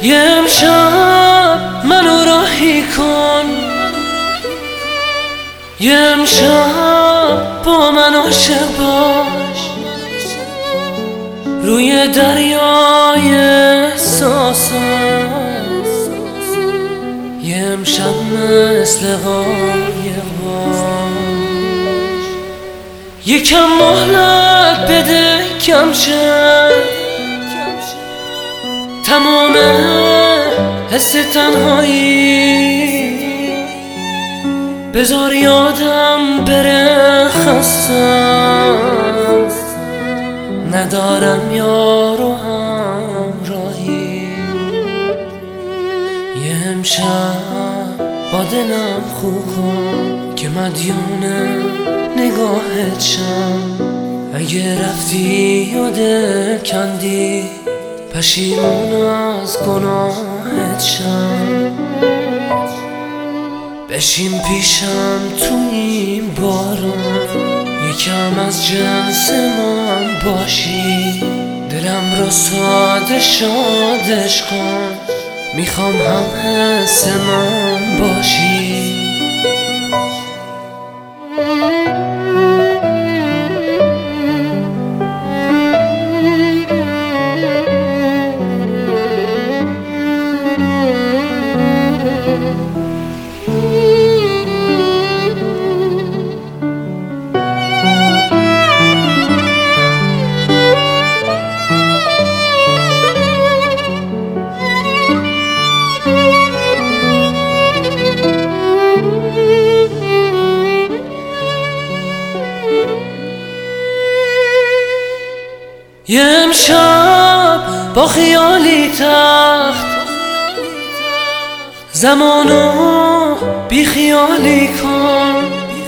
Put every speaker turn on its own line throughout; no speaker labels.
یه امشب منو راهی کن، یه امشب با من عاشق باش، روی دریای احساسات. یه امشب مثل قایق باش، یکم مهلت بده کم شه تمام حس تنهایی، بذار یادم بره خستم، ندارم یار و همراهی. یه امشب با دلم خوب کن که مدیون نگاهت شم، اگه رفتی و دل کندی پشیمون از گناهت شم. بشین پیشم تو این بارون، یکم از جنس من باشی، دلم رو ساده شادش کن، میخوام هم حس من باشی. یه امشب با خیالی تخت زمانو بی خیالی کن،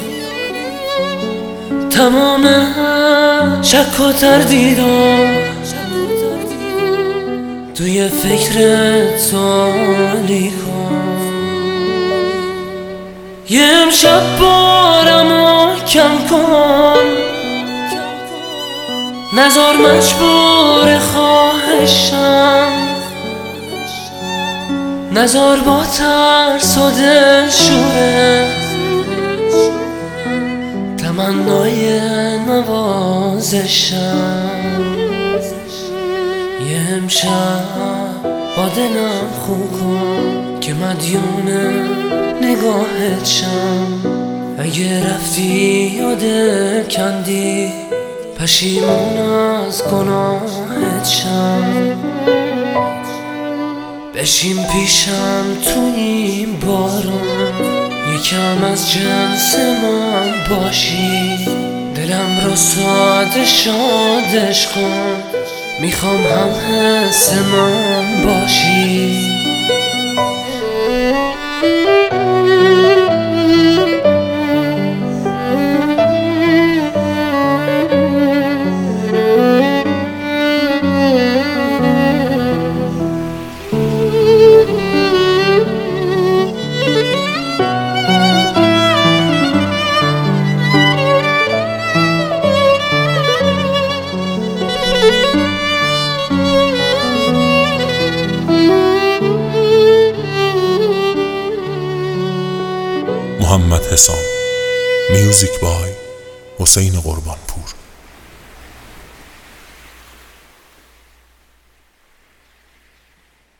تمام شک و تردیدم توی فکرت سوالی کن. یه امشب بارمو کم کن، نزار مجبور خواهشم، نزار با ترس و دلشوره تمنای نوازشم. یه امشب با دلم خوب کن که مدیون نگاهت شم، اگه رفتی و دل کندی پشیمون از گناهت شم. بشین پیشم تو این بارون، یکم از جنس من باشی، دلم رو ساده شادش کن، میخوام هم حس من باشی.
محمد حسام. میوزیک بای حسین قربانپور.